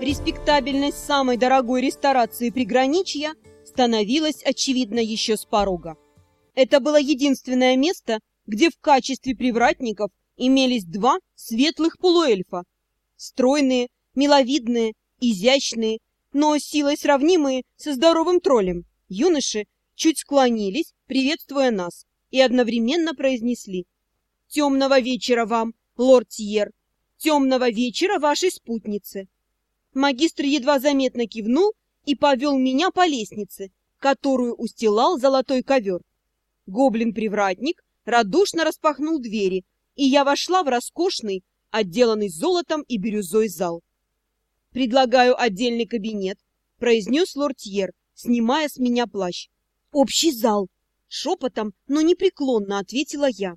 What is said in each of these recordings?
Респектабельность самой дорогой ресторации приграничья становилась очевидна еще с порога. Это было единственное место, где в качестве привратников имелись два светлых полуэльфа. Стройные, миловидные, изящные, но силой сравнимые со здоровым троллем. Юноши чуть склонились, приветствуя нас, и одновременно произнесли: «Темного вечера вам, лорд Тьер! Темного вечера вашей спутнице!» Магистр едва заметно кивнул и повел меня по лестнице, которую устилал золотой ковер. Гоблин-привратник радушно распахнул двери, и я вошла в роскошный, отделанный золотом и бирюзой зал. «Предлагаю отдельный кабинет», — произнес лорд Тьер, снимая с меня плащ. «Общий зал», — шепотом, но непреклонно ответила я.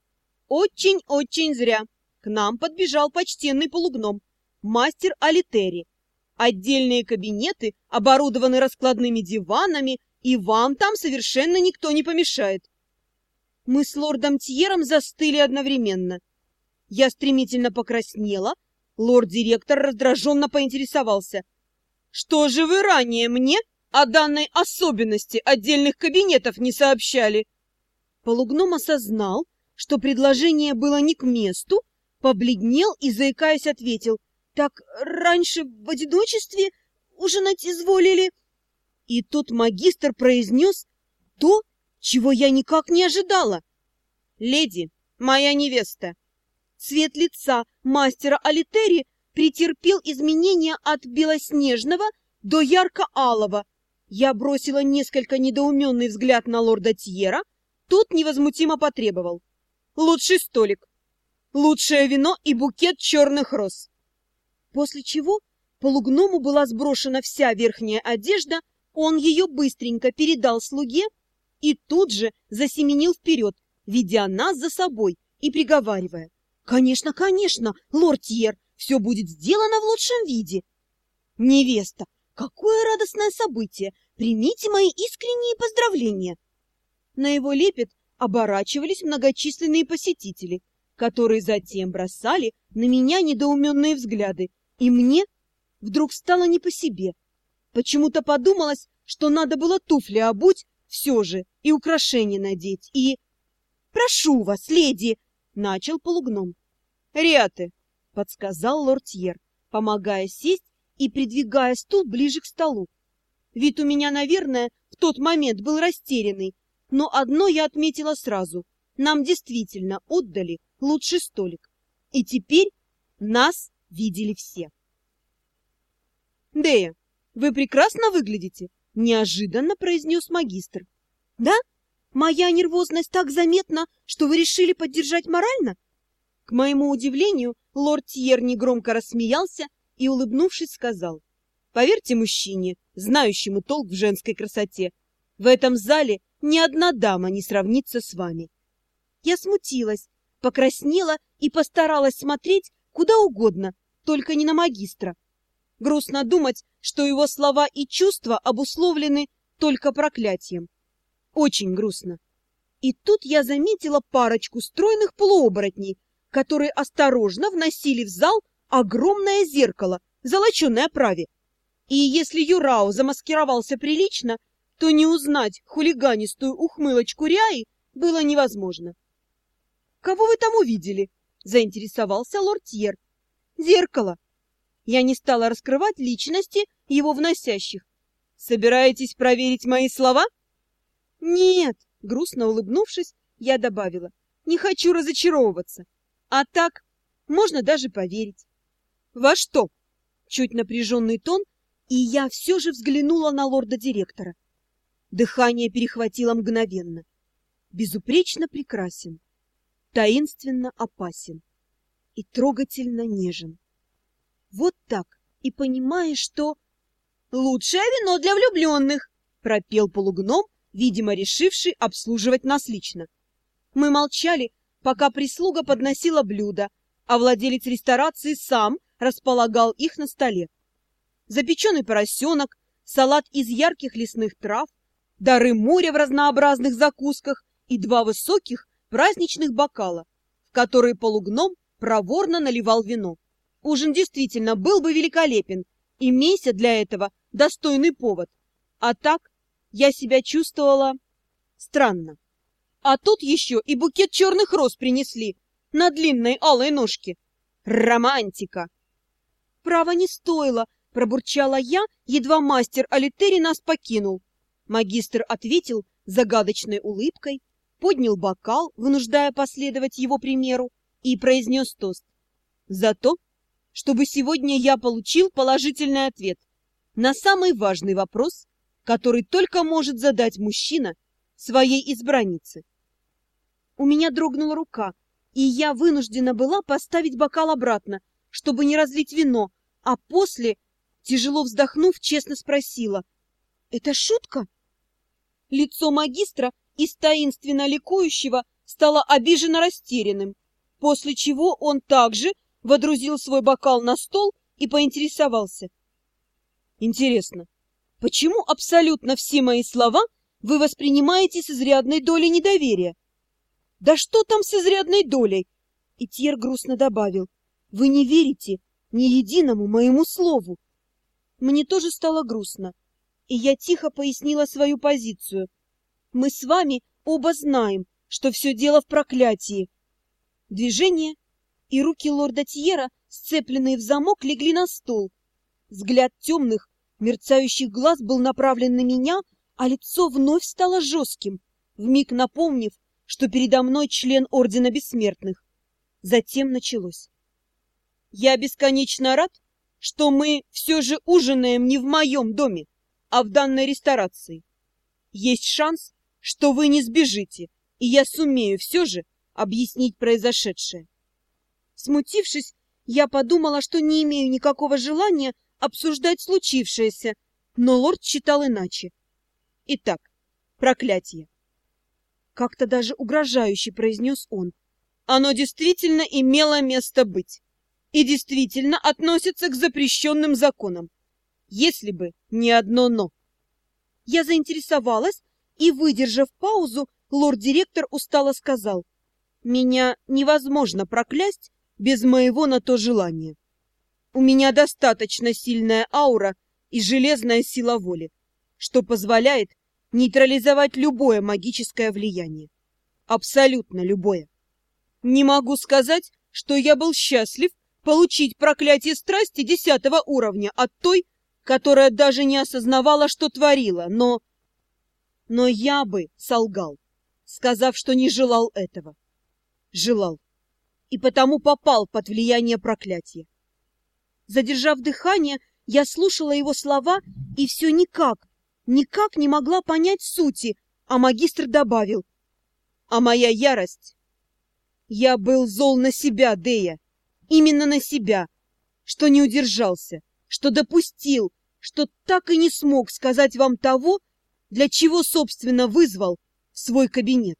«Очень-очень зря. К нам подбежал почтенный полугном, мастер Алитери. Отдельные кабинеты оборудованы раскладными диванами, и вам там совершенно никто не помешает». Мы с лордом Тьером застыли одновременно. Я стремительно покраснела. Лорд-директор раздраженно поинтересовался: «Что же вы ранее мне о данной особенности отдельных кабинетов не сообщали?» Полугном осознал, что предложение было не к месту, побледнел и, заикаясь, ответил: «Так раньше в одиночестве ужинать изволили». И тут магистр произнес то, чего я никак не ожидала. «Леди, моя невеста». Цвет лица мастера Алитери претерпел изменения от белоснежного до ярко-алого. Я бросила несколько недоуменный взгляд на лорда Тьера. Тот невозмутимо потребовал: «Лучший столик, лучшее вино и букет черных роз». После чего полугному была сброшена вся верхняя одежда, он ее быстренько передал слуге и тут же засеменил вперед, ведя нас за собой и приговаривая: «Конечно, конечно, лорд Тьер, все будет сделано в лучшем виде». «Невеста, какое радостное событие! Примите мои искренние поздравления!» На его лепет оборачивались многочисленные посетители, которые затем бросали на меня недоуменные взгляды, и мне вдруг стало не по себе. Почему-то подумалось, что надо было туфли обуть все же и украшения надеть, и... «Прошу вас, леди!» — начал полугном. «Риаты!» — подсказал лорд Тьер, помогая сесть и придвигая стул ближе к столу. Вид у меня, наверное, в тот момент был растерянный, но одно я отметила сразу: нам действительно отдали лучший столик, и теперь нас видели все. «Дея, вы прекрасно выглядите!» — неожиданно произнес магистр. «Да? Моя нервозность так заметна, что вы решили поддержать морально?» К моему удивлению, лорд Тьер негромко рассмеялся и, улыбнувшись, сказал: «Поверьте мужчине, знающему толк в женской красоте, в этом зале ни одна дама не сравнится с вами». Я смутилась, покраснела и постаралась смотреть куда угодно, только не на магистра. Грустно думать, что его слова и чувства обусловлены только проклятием. Очень грустно. И тут я заметила парочку стройных полуоборотней, которые осторожно вносили в зал огромное зеркало в золоченой оправе. И если Юрао замаскировался прилично, то не узнать хулиганистую ухмылочку Ряи было невозможно. «Кого вы там увидели?» — заинтересовался лорд Тьер. «Зеркало». Я не стала раскрывать личности его вносящих. «Собираетесь проверить мои слова?» «Нет», — грустно улыбнувшись, я добавила: «не хочу разочаровываться. А так можно даже поверить». «Во что?» — чуть напряженный тон, и я все же взглянула на лорда-директора. Дыхание перехватило мгновенно. Безупречно прекрасен, таинственно опасен и трогательно нежен. Вот так, и понимаешь, что... «Лучшее вино для влюбленных!» — пропел полугном, видимо, решивший обслуживать нас лично. Мы молчали, пока прислуга подносила блюда, а владелец ресторации сам располагал их на столе. Запеченный поросенок, салат из ярких лесных трав, дары моря в разнообразных закусках и два высоких праздничных бокала, в которые полугном проворно наливал вино. Ужин действительно был бы великолепен, Имейся для этого достойный повод. А так я себя чувствовала странно. А тут еще и букет черных роз принесли на длинной алой ножке. Романтика! Право не стоило, пробурчала я, едва мастер Алитери нас покинул. Магистр ответил загадочной улыбкой, поднял бокал, вынуждая последовать его примеру, и произнес тост. За то, чтобы сегодня я получил положительный ответ на самый важный вопрос, который только может задать мужчина своей избраннице. У меня дрогнула рука, и я вынуждена была поставить бокал обратно, чтобы не разлить вино, а после, тяжело вздохнув, честно спросила: «Это шутка?» Лицо магистра из таинственно ликующего стало обиженно растерянным, после чего он также водрузил свой бокал на стол и поинтересовался: «Интересно, почему абсолютно все мои слова вы воспринимаете с изрядной долей недоверия?» «Да что там с изрядной долей?» И Тьер грустно добавил: «Вы не верите ни единому моему слову». Мне тоже стало грустно, и я тихо пояснила свою позицию. «Мы с вами оба знаем, что все дело в проклятии». Движение, и руки лорда Тьера, сцепленные в замок, легли на стол. Взгляд темных, мерцающих глаз был направлен на меня, а лицо вновь стало жестким, вмиг напомнив, что передо мной член Ордена Бессмертных. Затем началось. «Я бесконечно рад, что мы все же ужинаем не в моем доме, а в данной ресторации. Есть шанс, что вы не сбежите, и я сумею все же объяснить произошедшее». Смутившись, я подумала, что не имею никакого желания обсуждать случившееся, но лорд считал иначе. «Итак, проклятие», — как-то даже угрожающе произнес он. «Оно действительно имело место быть и действительно относится к запрещенным законам, если бы не одно «но». Я заинтересовалась, и, выдержав паузу, лорд-директор устало сказал: «Меня невозможно проклясть без моего на то желания. У меня достаточно сильная аура и железная сила воли, что позволяет нейтрализовать любое магическое влияние. Абсолютно любое. Не могу сказать, что я был счастлив получить проклятие страсти 10-го уровня от той, которая даже не осознавала, что творила, но я бы солгал, сказав, что не желал этого. Желал. И потому попал под влияние проклятия. Задержав дыхание, я слушала его слова и все никак не могла понять сути, а магистр добавил: «А моя ярость? Я был зол на себя, Дея, именно на себя, что не удержался, что допустил, что так и не смог сказать вам того, для чего, собственно, вызвал в свой кабинет».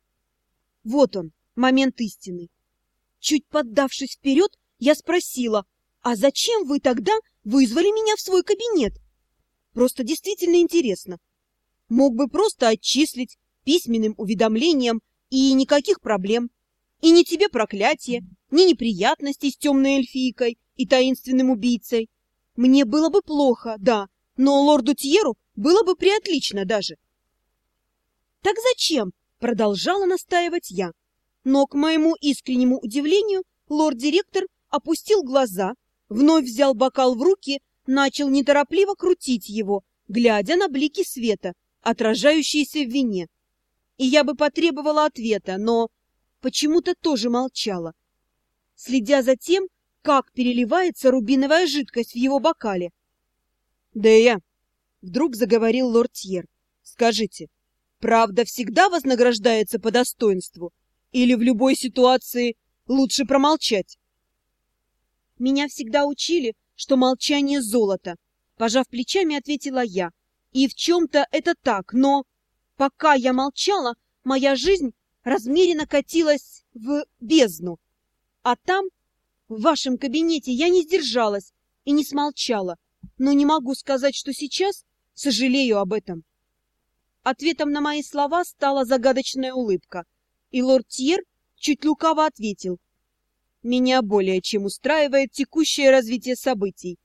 Вот он, момент истины. Чуть поддавшись вперед, я спросила: «А зачем вы тогда вызвали меня в свой кабинет? Просто действительно интересно. Мог бы просто отчислить письменным уведомлением, и никаких проблем. И ни тебе проклятие, ни неприятностей с темной эльфийкой и таинственным убийцей. Мне было бы плохо, да, но лорду Тьеру было бы приотлично даже». «Так зачем?» — продолжала настаивать я. Но, к моему искреннему удивлению, лорд-директор опустил глаза, вновь взял бокал в руки, начал неторопливо крутить его, глядя на блики света, отражающиеся в вине. И я бы потребовала ответа, но почему-то тоже молчала, следя за тем, как переливается рубиновая жидкость в его бокале. «Дея», — вдруг заговорил лорд Тьер, — «скажите, правда всегда вознаграждается по достоинству? Или в любой ситуации лучше промолчать?» «Меня всегда учили, что молчание — золото», — пожав плечами, ответила я. «И в чем-то это так, но пока я молчала, моя жизнь размеренно катилась в бездну. А там, в вашем кабинете, я не сдержалась и не смолчала, но не могу сказать, что сейчас сожалею об этом». Ответом на мои слова стала загадочная улыбка, и лорд Тьер чуть лукаво ответил: «Меня более чем устраивает текущее развитие событий.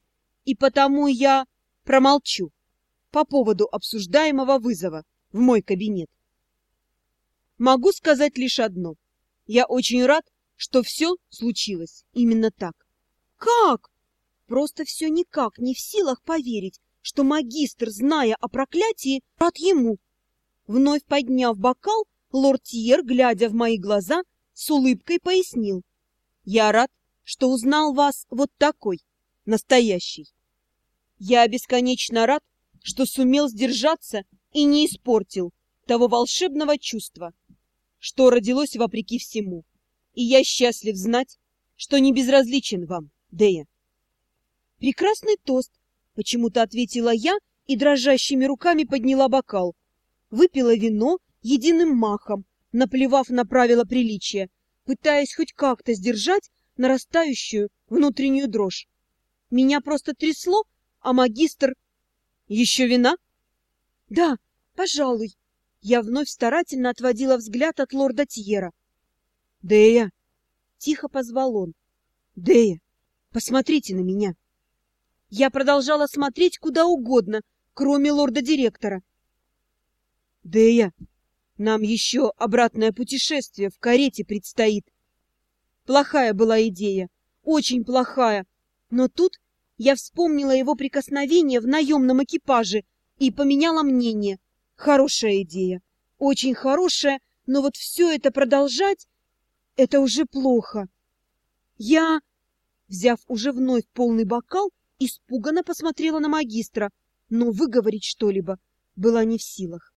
И потому я промолчу по поводу обсуждаемого вызова в мой кабинет. Могу сказать лишь одно. Я очень рад, что все случилось именно так. Как? Просто все никак не в силах поверить, что магистр, зная о проклятии, рад ему. Вновь подняв бокал, лорд Тьер, глядя в мои глаза, с улыбкой пояснил. Я рад, что узнал вас вот такой, настоящий. Я бесконечно рад, что сумел сдержаться и не испортил того волшебного чувства, что родилось вопреки всему. И я счастлив знать, что не безразличен вам, Дея. Прекрасный тост, почему-то ответила я и дрожащими руками подняла бокал. Выпила вино единым махом, наплевав на правила приличия, пытаясь хоть как-то сдержать нарастающую внутреннюю дрожь. Меня просто трясло, а магистр... Еще вина? Да, пожалуй. Я вновь старательно отводила взгляд от лорда Тьера. Дея! Тихо позвал он. Дея, посмотрите на меня. Я продолжала смотреть куда угодно, кроме лорда-директора. Дея, нам еще обратное путешествие в карете предстоит. Плохая была идея, очень плохая, но тут я вспомнила его прикосновение в наемном экипаже и поменяла мнение. Хорошая идея, очень хорошая, но вот все это продолжать, это уже плохо. Я, взяв уже вновь полный бокал, испуганно посмотрела на магистра, но выговорить что-либо была не в силах.